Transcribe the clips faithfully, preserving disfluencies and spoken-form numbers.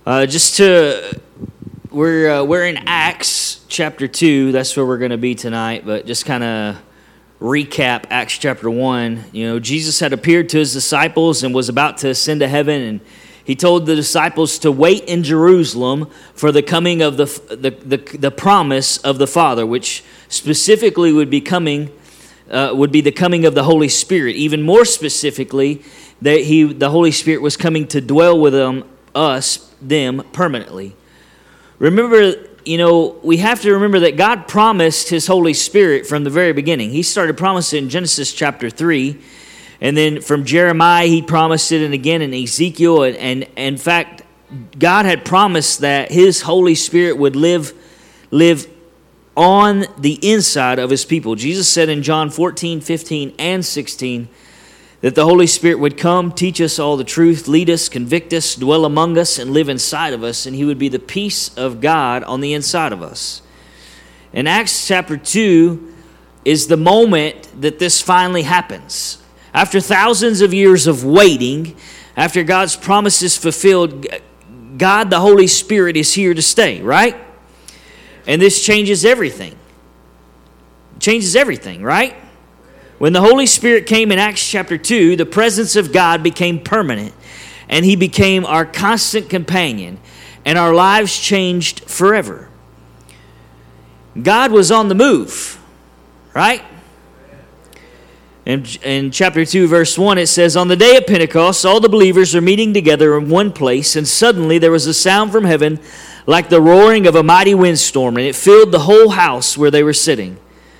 Uh, just to, we're uh, we're in Acts chapter two. That's where we're going to be tonight. But just kind of recap Acts chapter one. You know, Jesus had appeared to his disciples and was about to ascend to heaven, and he told the disciples to wait in Jerusalem for the coming of the the the, the promise of the Father, which specifically would be coming uh, would be the coming of the Holy Spirit. Even more specifically, that he the Holy Spirit was coming to dwell with them, us, them permanently. Remember, you know, we have to remember that God promised His Holy Spirit from the very beginning. He started promising in Genesis chapter three. And then from Jeremiah, he promised it, and again in Ezekiel. And, and, and in fact, God had promised that His Holy Spirit would live, live on the inside of His people. Jesus said in John fourteen, fifteen, and sixteen that the Holy Spirit would come, teach us all the truth, lead us, convict us, dwell among us, and live inside of us. And He would be the peace of God on the inside of us. In Acts chapter two is the moment that this finally happens. After thousands of years of waiting, after God's promises fulfilled, God the Holy Spirit is here to stay, right? And this changes everything. It changes everything, right? When the Holy Spirit came in Acts chapter two, the presence of God became permanent, and He became our constant companion, and our lives changed forever. God was on the move, right? In, in chapter two, verse one, it says, "On the day of Pentecost, all the believers are meeting together in one place, and suddenly there was a sound from heaven like the roaring of a mighty windstorm, and it filled the whole house where they were sitting."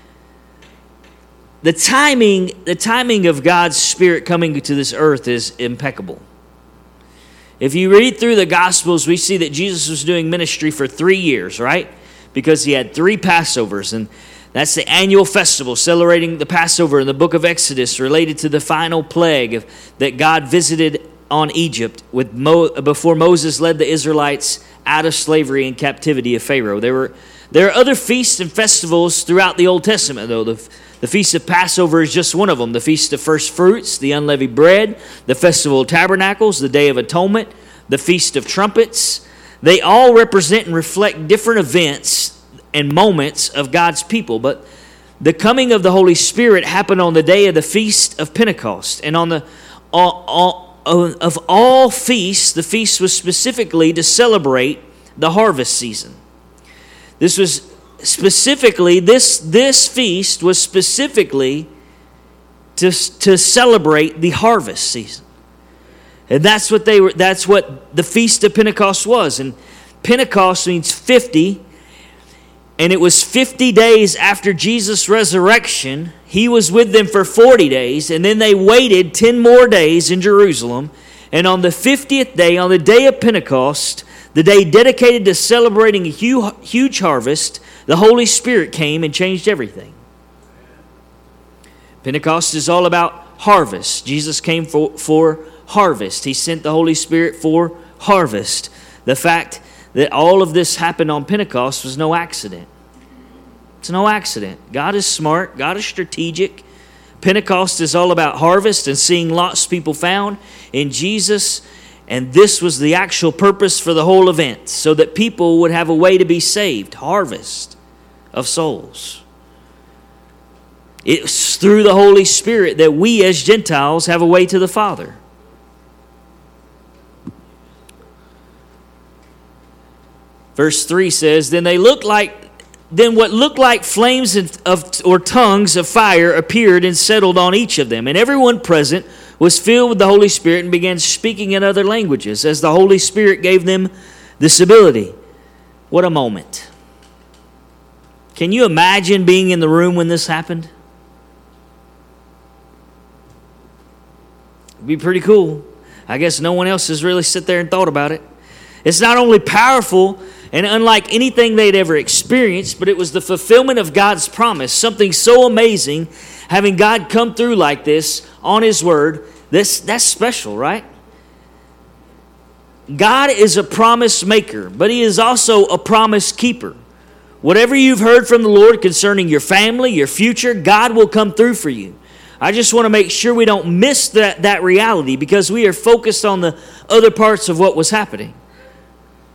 The timing, the timing of God's Spirit coming to this earth is impeccable. If you read through the Gospels, we see that Jesus was doing ministry for three years, right? Because He had three Passovers, and that's the annual festival celebrating the Passover in the book of Exodus, related to the final plague of, that God visited on Egypt with Mo, before Moses led the Israelites out of slavery and captivity of Pharaoh. There were there are other feasts and festivals throughout the Old Testament, though. The, the Feast of Passover is just one of them. The Feast of First Fruits, the Unleavened Bread, the Festival of Tabernacles, the Day of Atonement, the Feast of Trumpets. They all represent and reflect different events and moments of God's people. But the coming of the Holy Spirit happened on the day of the Feast of Pentecost. And on the all, all, of all feasts, the feast was specifically to celebrate the harvest season. This was specifically, this, this feast was specifically to, to celebrate the harvest season. And that's what they were, that's what the Feast of Pentecost was. And Pentecost means fifty. And it was fifty days after Jesus' resurrection. He was with them for forty days. And then they waited ten more days in Jerusalem. And on the fiftieth day, on the day of Pentecost, the day dedicated to celebrating a huge harvest, the Holy Spirit came and changed everything. Pentecost is all about harvest. Jesus came for, for harvest. He sent the Holy Spirit for harvest. The fact that all of this happened on Pentecost was no accident. It's no accident. God is smart. God is strategic. Pentecost is all about harvest and seeing lost people found in Jesus. And this was the actual purpose for the whole event, so that people would have a way to be saved. Harvest of souls. It's through the Holy Spirit that we as Gentiles have a way to the Father. Verse three says, Then they looked like Then what looked like flames of, or tongues of fire appeared and settled on each of them. And everyone present was filled with the Holy Spirit and began speaking in other languages as the Holy Spirit gave them this ability. What a moment. Can you imagine being in the room when this happened? It'd be pretty cool. I guess no one else has really sat there and thought about it. It's not only powerful and unlike anything they'd ever experienced, but it was the fulfillment of God's promise. Something so amazing, having God come through like this on His Word. This, that's special, right? God is a promise maker, but He is also a promise keeper. Whatever you've heard from the Lord concerning your family, your future, God will come through for you. I just want to make sure we don't miss that, that reality, because we are focused on the other parts of what was happening.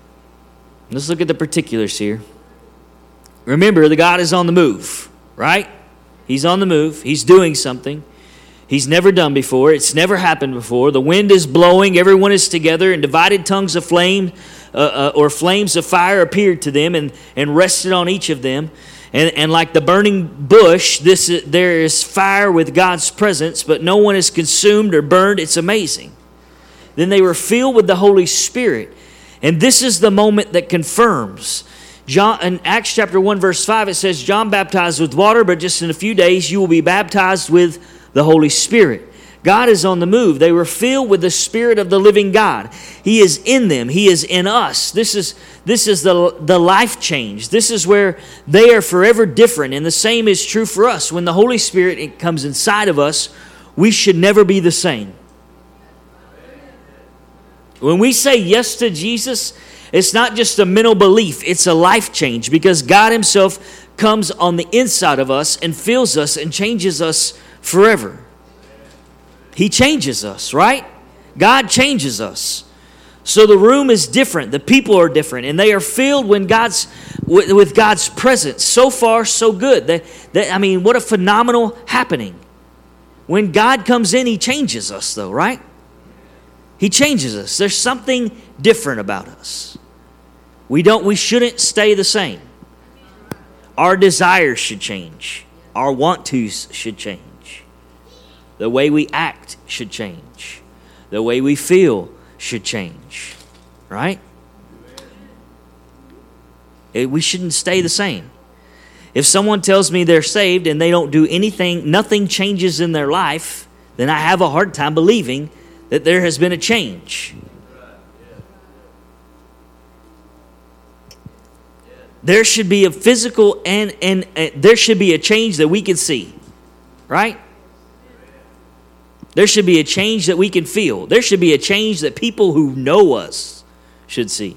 Let's look at the particulars here. Remember, the God is on the move, right? He's on the move. He's doing something He's never done before. It's never happened before. The wind is blowing. Everyone is together, and divided tongues of flame uh, uh, or flames of fire appeared to them and, and rested on each of them. And, and like the burning bush, this is, there is fire with God's presence, but no one is consumed or burned. It's amazing. Then they were filled with the Holy Spirit. And this is the moment that confirms. John, in Acts chapter one, verse five, it says, John baptized with water, but just in a few days you will be baptized with the Holy Spirit. God is on the move. They were filled with the Spirit of the living God. He is in them. He is in us. This is, this is the, the life change. This is where they are forever different. And the same is true for us. When the Holy Spirit comes inside of us, we should never be the same. When we say yes to Jesus, it's not just a mental belief. It's a life change, because God Himself comes on the inside of us and fills us and changes us forever. He changes us, right? God changes us. So the room is different. The people are different. And they are filled when God's, with, with God's presence. So far, so good. That, that, I mean, what a phenomenal happening. When God comes in, He changes us, though, right? He changes us. There's something different about us. We don't, we shouldn't stay the same. Our desires should change. Our want-tos should change. The way we act should change. The way we feel should change. Right? It, we shouldn't stay the same. If someone tells me they're saved and they don't do anything, nothing changes in their life, then I have a hard time believing that there has been a change. There should be a physical and, and, and there should be a change that we can see. Right? There should be a change that we can feel. There should be a change that people who know us should see.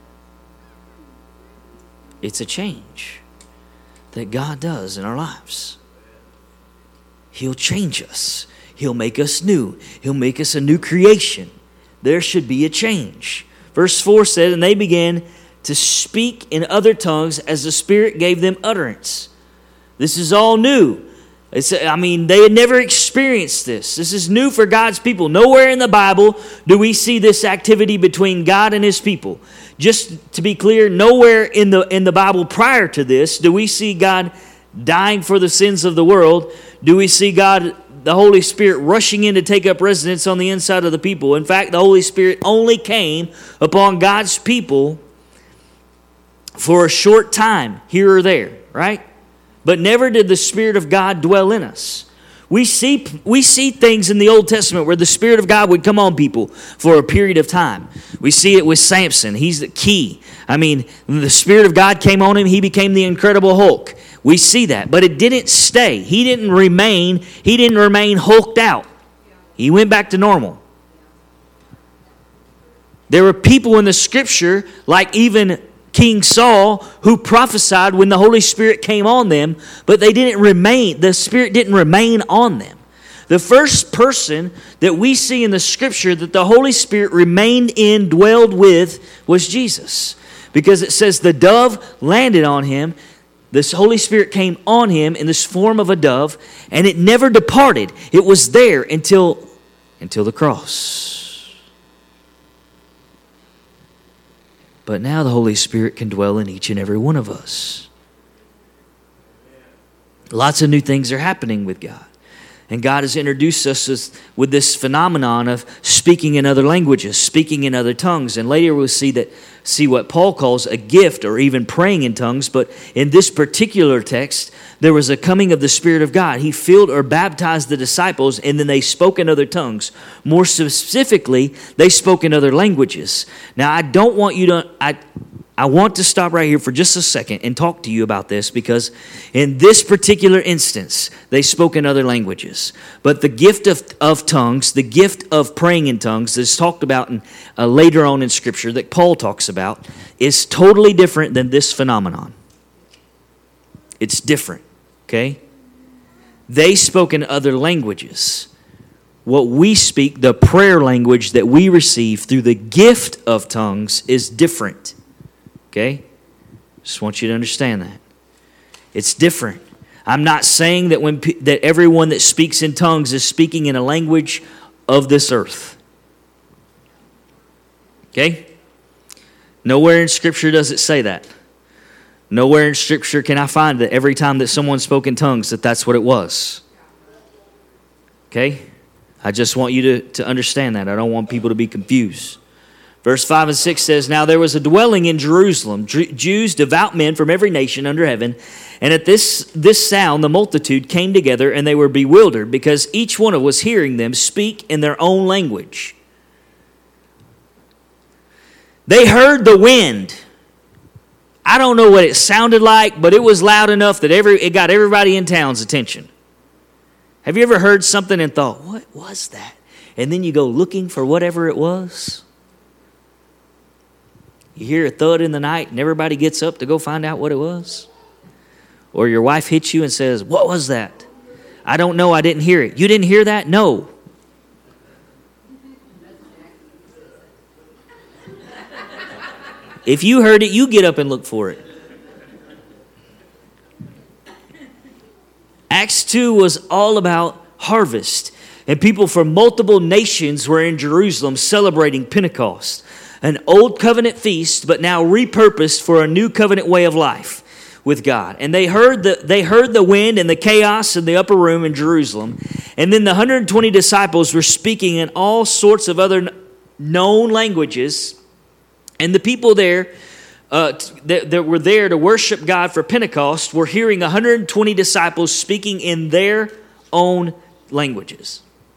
It's a change that God does in our lives. He'll change us. He'll make us new. He'll make us a new creation. There should be a change. Verse four said, and they began to speak in other tongues as the Spirit gave them utterance. This is all new. It's, I mean, they had never experienced this. This is new for God's people. Nowhere in the Bible do we see this activity between God and His people. Just to be clear, nowhere in the in the Bible prior to this do we see God dying for the sins of the world. Do we see God, the Holy Spirit, rushing in to take up residence on the inside of the people? In fact, the Holy Spirit only came upon God's people for a short time, here or there, right? But never did the Spirit of God dwell in us. We see, we see things in the Old Testament where the Spirit of God would come on people for a period of time. We see it with Samson. He's the key. I mean, when the Spirit of God came on him, he became the Incredible Hulk. We see that. But it didn't stay. He didn't remain, he didn't remain hulked out. He went back to normal. There were people in the Scripture, like even King Saul, who prophesied when the Holy Spirit came on them, but they didn't remain, the Spirit didn't remain on them. The first person that we see in the Scripture that the Holy Spirit remained in, dwelled with, was Jesus. Because it says the dove landed on him, this Holy Spirit came on him in this form of a dove, and it never departed. It was there until, until the cross. But now the Holy Spirit can dwell in each and every one of us. Lots of new things are happening with God. And God has introduced us with, with this phenomenon of speaking in other languages, speaking in other tongues. And later we'll see that see what Paul calls a gift, or even praying in tongues. But in this particular text, there was a coming of the Spirit of God. He filled or baptized the disciples, and then they spoke in other tongues. More specifically, they spoke in other languages. Now, I don't want you to... I, I want to stop right here for just a second and talk to you about this, because in this particular instance, they spoke in other languages. But the gift of, of tongues, the gift of praying in tongues that's talked about in, uh, later on in Scripture that Paul talks about, is totally different than this phenomenon. It's different, okay? They spoke in other languages. What we speak, the prayer language that we receive through the gift of tongues, is different. Okay? Just want you to understand that. It's different. I'm not saying that when that everyone that speaks in tongues is speaking in a language of this earth. Okay? Nowhere in Scripture does it say that. Nowhere in Scripture can I find that every time that someone spoke in tongues that that's what it was. Okay? I just want you to, to understand that. I don't want people to be confused. Verse five and six says, Now there was a dwelling in Jerusalem, Jews, devout men from every nation under heaven. And at this, this sound the multitude came together, and they were bewildered, because each one of was hearing them speak in their own language. They heard the wind. I don't know what it sounded like, but it was loud enough that every it got everybody in town's attention. Have you ever heard something and thought, what was that? And then you go looking for whatever it was? You hear a thud in the night and everybody gets up to go find out what it was? Or your wife hits you and says, what was that? I don't know, I didn't hear it. You didn't hear that? No. If you heard it, you get up and look for it. Acts two was all about harvest. And people from multiple nations were in Jerusalem celebrating Pentecost. An old covenant feast, but now repurposed for a new covenant way of life with God. And they heard the they heard the wind and the chaos in the upper room in Jerusalem. And then the one hundred twenty disciples were speaking in all sorts of other known languages. And the people there uh, that, that were there to worship God for Pentecost were hearing one hundred twenty disciples speaking in their own languages.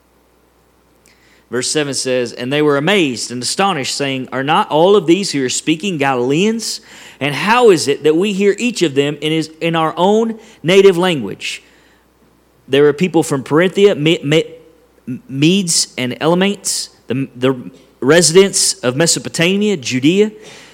Verse seven says, And they were amazed and astonished, saying, Are not all of these who are speaking Galileans? And how is it that we hear each of them in his in our own native language? There were people from Parinthia, Medes and Elamites, the, the residents of Mesopotamia, Judea,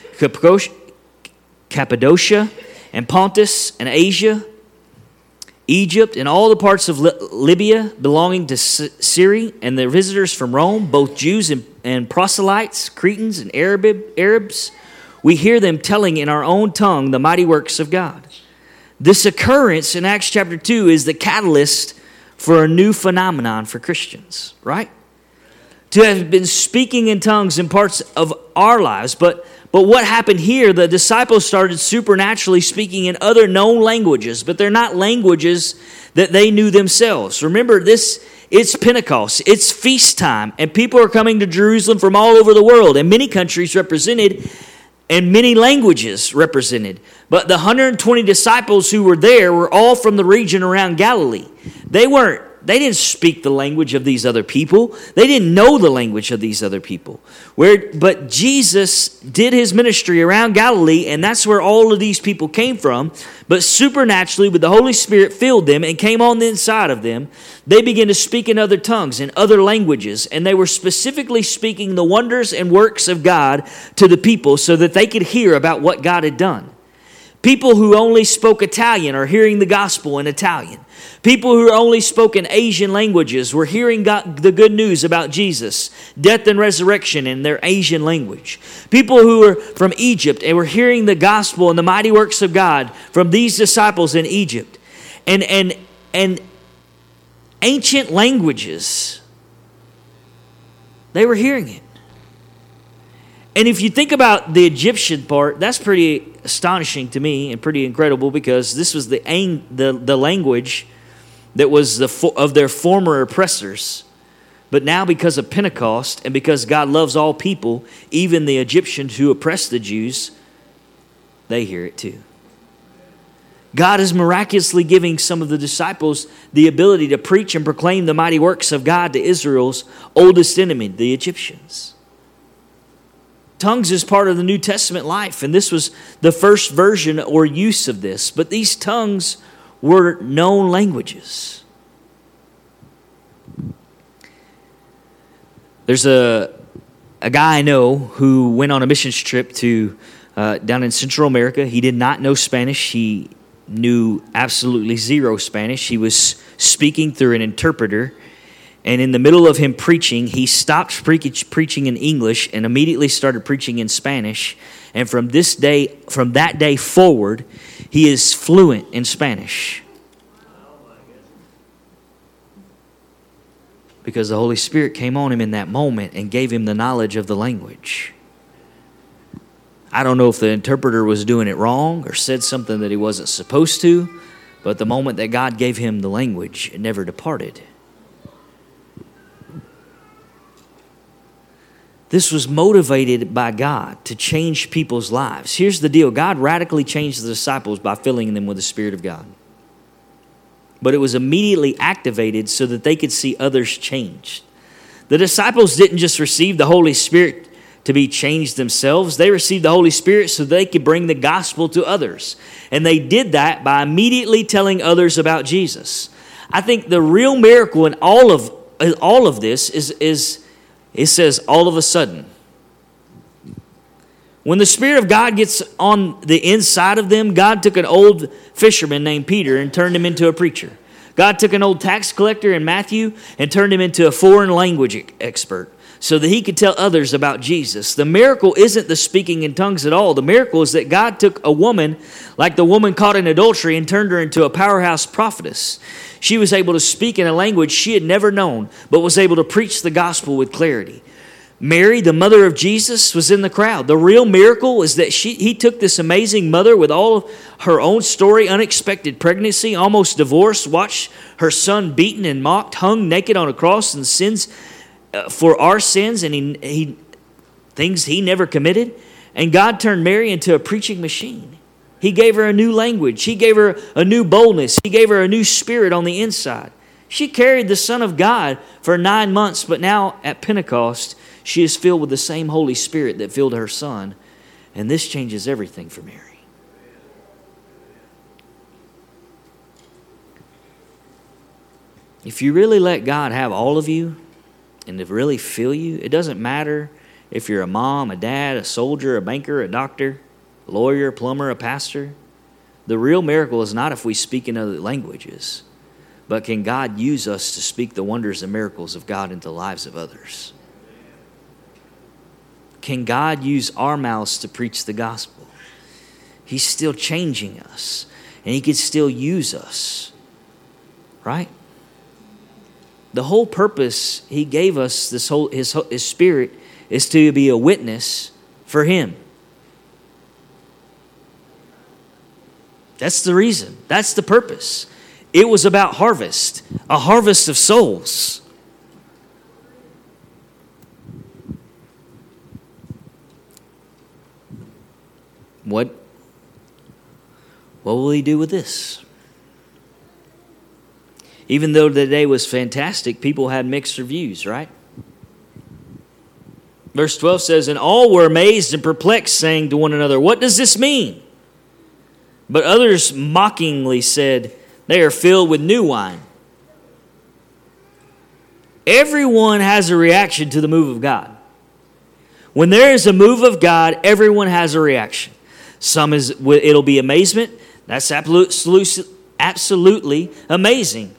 Cappadocia, and Pontus, and Asia, Egypt, and all the parts of Libya belonging to Syria, and the visitors from Rome, both Jews and, and proselytes, Cretans and Arab, Arabs. We hear them telling in our own tongue the mighty works of God. This occurrence in Acts chapter two is the catalyst for a new phenomenon for Christians, right? To have been speaking in tongues in parts of our lives, but But what happened here, the disciples started supernaturally speaking in other known languages, but they're not languages that they knew themselves. Remember, this it's Pentecost, it's feast time, and people are coming to Jerusalem from all over the world, and many countries represented, and many languages represented. But the one hundred twenty disciples who were there were all from the region around Galilee. They weren't They didn't speak the language of these other people. They didn't know the language of these other people. Where, but Jesus did his ministry around Galilee, and that's where all of these people came from. But supernaturally, with the Holy Spirit filled them and came on the inside of them, they began to speak in other tongues, in other languages. And they were specifically speaking the wonders and works of God to the people so that they could hear about what God had done. People who only spoke Italian are hearing the gospel in Italian. People who only spoke in Asian languages were hearing God, the good news about Jesus, death and resurrection in their Asian language. People who were from Egypt and were hearing the gospel and the mighty works of God from these disciples in Egypt. And, and, and ancient languages, they were hearing it. And if you think about the Egyptian part, that's pretty astonishing to me and pretty incredible, because this was the the, the language that was the of their former oppressors. But now, because of Pentecost and because God loves all people, even the Egyptians who oppressed the Jews, they hear it too. God is miraculously giving some of the disciples the ability to preach and proclaim the mighty works of God to Israel's oldest enemy, the Egyptians. Tongues is part of the New Testament life, and this was the first version or use of this. But these tongues were known languages. There's a a guy I know who went on a missions trip to uh, down in Central America. He did not know Spanish. He knew absolutely zero Spanish. He was speaking through an interpreter. And in the middle of him preaching, he stopped pre- preaching in English and immediately started preaching in Spanish. And from this day, from that day forward, he is fluent in Spanish. Because the Holy Spirit came on him in that moment and gave him the knowledge of the language. I don't know if the interpreter was doing it wrong or said something that he wasn't supposed to, but the moment that God gave him the language, it never departed. This was motivated by God to change people's lives. Here's the deal. God radically changed the disciples by filling them with the Spirit of God. But it was immediately activated so that they could see others changed. The disciples didn't just receive the Holy Spirit to be changed themselves. They received the Holy Spirit so they could bring the gospel to others. And they did that by immediately telling others about Jesus. I think the real miracle in all of all of this is, is it says all of a sudden. When the Spirit of God gets on the inside of them, God took an old fisherman named Peter and turned him into a preacher. God took an old tax collector in Matthew and turned him into a foreign language expert so that he could tell others about Jesus. The miracle isn't the speaking in tongues at all. The miracle is that God took a woman like the woman caught in adultery and turned her into a powerhouse prophetess. She was able to speak in a language she had never known, but was able to preach the gospel with clarity. Mary, the mother of Jesus, was in the crowd. The real miracle is that she, he took this amazing mother with all of her own story, unexpected pregnancy, almost divorced, watched her son beaten and mocked, hung naked on a cross and sins uh, for our sins, and he, he things he never committed. And God turned Mary into a preaching machine. He gave her a new language. He gave her a new boldness. He gave her a new spirit on the inside. She carried the Son of God for nine months, but now at Pentecost, she is filled with the same Holy Spirit that filled her son. And this changes everything for Mary. If you really let God have all of you and to really fill you, it doesn't matter if you're a mom, a dad, a soldier, a banker, a doctor, a lawyer, a plumber, a pastor. The real miracle is not if we speak in other languages, but can God use us to speak the wonders and miracles of God into the lives of others? Can God use our mouths to preach the gospel? He's still changing us, and He can still use us, right? The whole purpose He gave us, this whole His, His Spirit, is to be a witness for Him. That's the reason. That's the purpose. It was about harvest, a harvest of souls. What, what will He do with this? Even though the day was fantastic, people had mixed reviews, right? Verse twelve says, "And all were amazed and perplexed, saying to one another, 'What does this mean?' But others mockingly said, 'They are filled with new wine.'" Everyone has a reaction to the move of God. When there is a move of God, everyone has a reaction. Some is it'll be amazement. That's absolutely, absolutely amazing.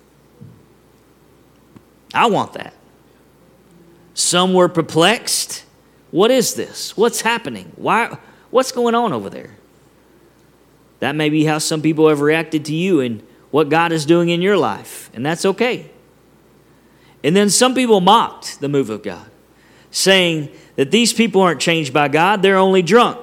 I want that. Some were perplexed. What is this? What's happening? Why? What's going on over there? That may be how some people have reacted to you and what God is doing in your life, and that's okay. And then some people mocked the move of God, saying that these people aren't changed by God, they're only drunk.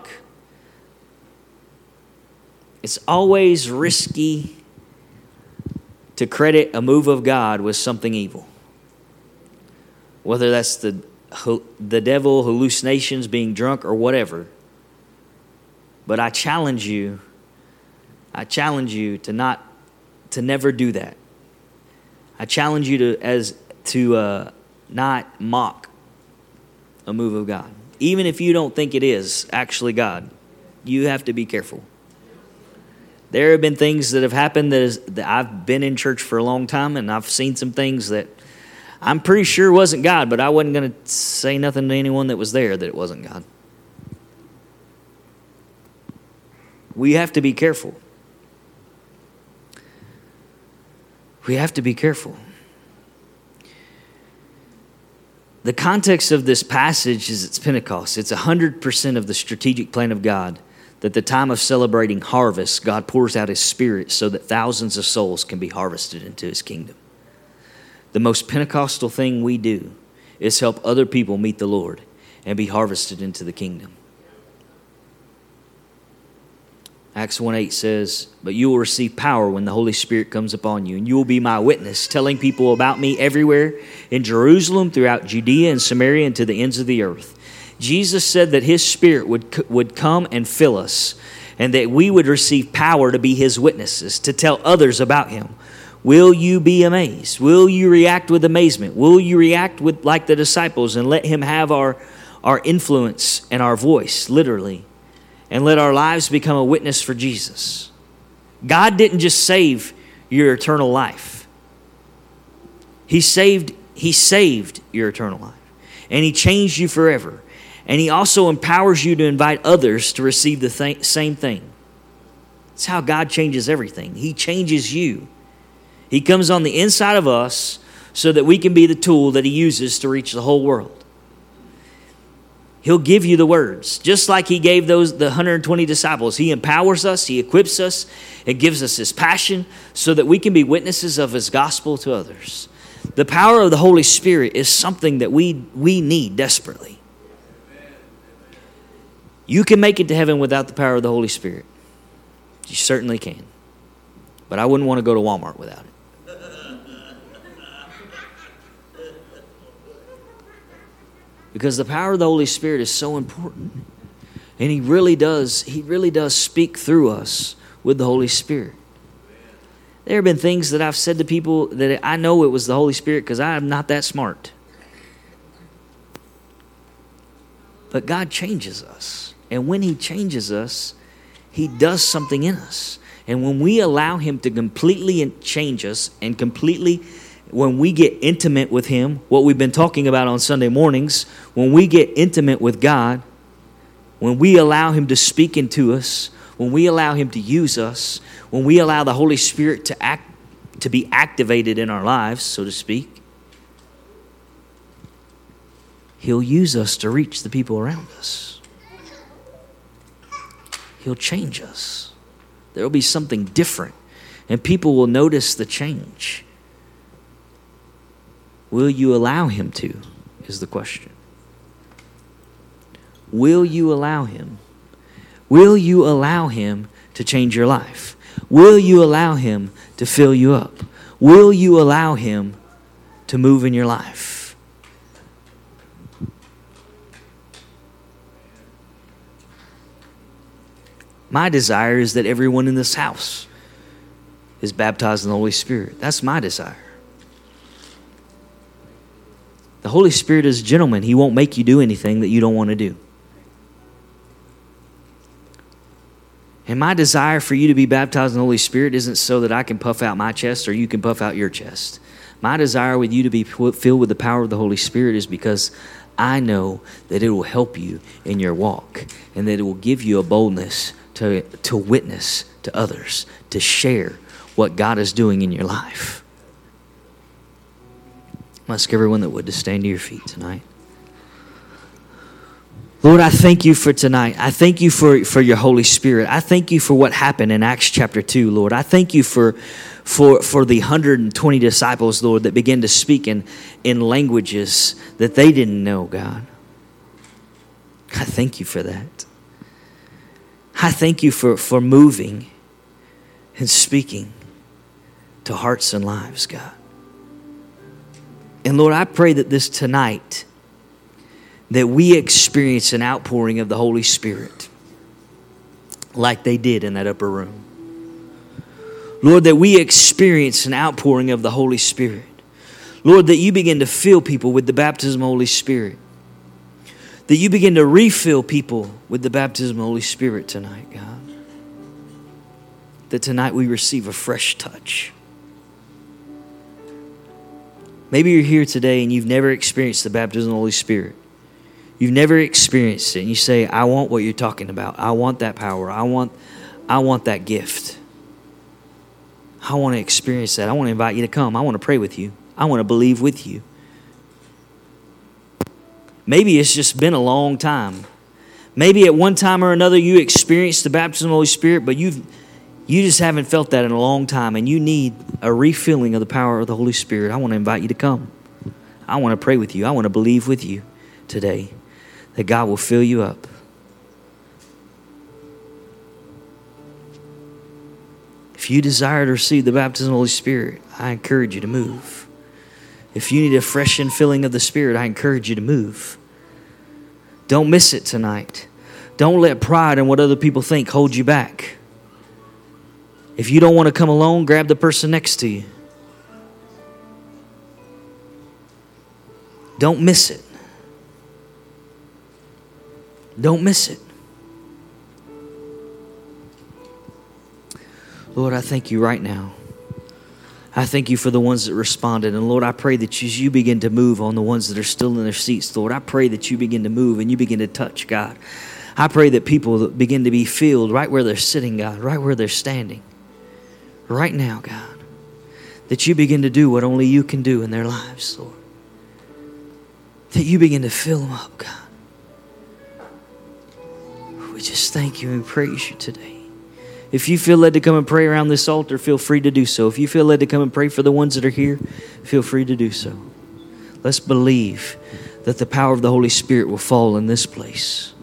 It's always risky to credit a move of God with something evil. Whether that's the, the devil, hallucinations, being drunk, or whatever. But I challenge you, I challenge you to not, to never do that. I challenge you to, as, to uh, not mock a move of God. Even if you don't think it is actually God, you have to be careful. There have been things that have happened that, is, that I've been in church for a long time, and I've seen some things that I'm pretty sure wasn't God, but I wasn't going to say nothing to anyone that was there that it wasn't God. We have to be careful. We have to be careful. The context of this passage is it's Pentecost. It's one hundred percent of the strategic plan of God that the time of celebrating harvest, God pours out his Spirit so that thousands of souls can be harvested into his kingdom. The most Pentecostal thing we do is help other people meet the Lord and be harvested into the kingdom. Acts one eight says, "But you will receive power when the Holy Spirit comes upon you, and you will be my witness, telling people about me everywhere in Jerusalem, throughout Judea and Samaria, and to the ends of the earth." Jesus said that his Spirit would, would come and fill us, and that we would receive power to be his witnesses, to tell others about him. Will you be amazed? Will you react with amazement? Will you react with like the disciples and let him have our, our influence and our voice, literally? And let our lives become a witness for Jesus. God didn't just save your eternal life. He saved, he saved your eternal life. And he changed you forever. And he also empowers you to invite others to receive the th- same thing. That's how God changes everything. He changes you. He comes on the inside of us so that we can be the tool that he uses to reach the whole world. He'll give you the words, just like he gave those the one hundred twenty disciples. He empowers us, he equips us, and gives us his passion so that we can be witnesses of his gospel to others. The power of the Holy Spirit is something that we, we need desperately. You can make it to heaven without the power of the Holy Spirit. You certainly can. But I wouldn't want to go to Walmart without it. Because the power of the Holy Spirit is so important. And he really does, he really does speak through us with the Holy Spirit. There have been things that I've said to people that I know it was the Holy Spirit because I am not that smart. But God changes us. And when he changes us, he does something in us. And when we allow him to completely change us and completely, when we get intimate with him, what we've been talking about on Sunday mornings, when we get intimate with God, when we allow him to speak into us, when we allow him to use us, when we allow the Holy Spirit to act, to be activated in our lives, so to speak, he'll use us to reach the people around us. He'll change us. There will be something different, and people will notice the change. Will you allow him to, is the question. Will you allow him? Will you allow him to change your life? Will you allow him to fill you up? Will you allow him to move in your life? My desire is that everyone in this house is baptized in the Holy Spirit. That's my desire. The Holy Spirit is a gentleman. He won't make you do anything that you don't want to do. And my desire for you to be baptized in the Holy Spirit isn't so that I can puff out my chest or you can puff out your chest. My desire with you to be filled with the power of the Holy Spirit is because I know that it will help you in your walk and that it will give you a boldness to, to witness to others, to share what God is doing in your life. I'm ask everyone that would to stand to your feet tonight. Lord, I thank you for tonight. I thank you for, for your Holy Spirit. I thank you for what happened in Acts chapter two, Lord. I thank you for, for, for the one hundred twenty disciples, Lord, that began to speak in, in languages that they didn't know, God. I thank you for that. I thank you for, for moving and speaking to hearts and lives, God. And Lord, I pray that this tonight, that we experience an outpouring of the Holy Spirit like they did in that upper room. Lord, that we experience an outpouring of the Holy Spirit. Lord, that you begin to fill people with the baptism of the Holy Spirit. That you begin to refill people with the baptism of the Holy Spirit tonight, God. That tonight we receive a fresh touch. Maybe you're here today and you've never experienced the baptism of the Holy Spirit. You've never experienced it. And you say, I want what you're talking about. I want that power. I want, I want that gift. I want to experience that. I want to invite you to come. I want to pray with you. I want to believe with you. Maybe it's just been a long time. Maybe at one time or another you experienced the baptism of the Holy Spirit, but you've you just haven't felt that in a long time, and you need a refilling of the power of the Holy Spirit. I want to invite you to come. I want to pray with you. I want to believe with you today that God will fill you up. If you desire to receive the baptism of the Holy Spirit, I encourage you to move. If you need a fresh infilling of the Spirit, I encourage you to move. Don't miss it tonight. Don't let pride and what other people think hold you back. If you don't want to come alone, grab the person next to you. Don't miss it. Don't miss it. Lord, I thank you right now. I thank you for the ones that responded. And Lord, I pray that as you begin to move on the ones that are still in their seats, Lord, I pray that you begin to move and you begin to touch, God. I pray that people begin to be filled right where they're sitting, God, right where they're standing. Right now, God. That you begin to do what only you can do in their lives, Lord. That you begin to fill them up, God. We just thank you and praise you today. If you feel led to come and pray around this altar, feel free to do so. If you feel led to come and pray for the ones that are here, feel free to do so. Let's believe that the power of the Holy Spirit will fall in this place.